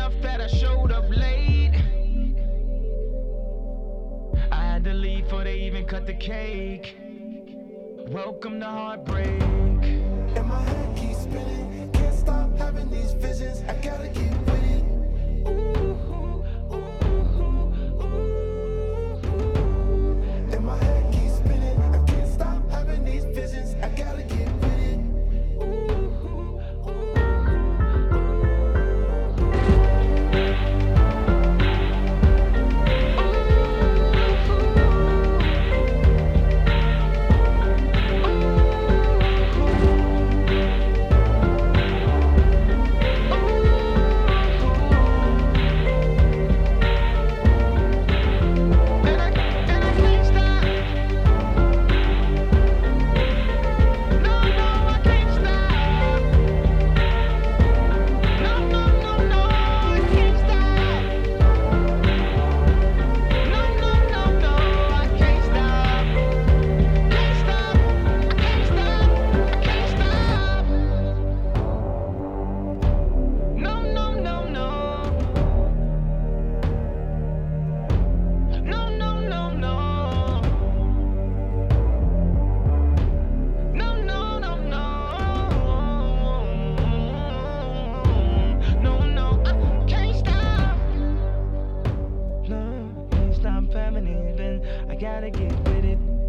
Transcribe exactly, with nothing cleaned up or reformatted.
enough that I showed up late. I had to leave before they even cut the cake. Welcome to heartbreak. And my head keeps spinning, can't stop having these visions. I gotta get with it. And my head keeps spinning, I can't stop having these visions. I gotta get with it. I gotta get with it.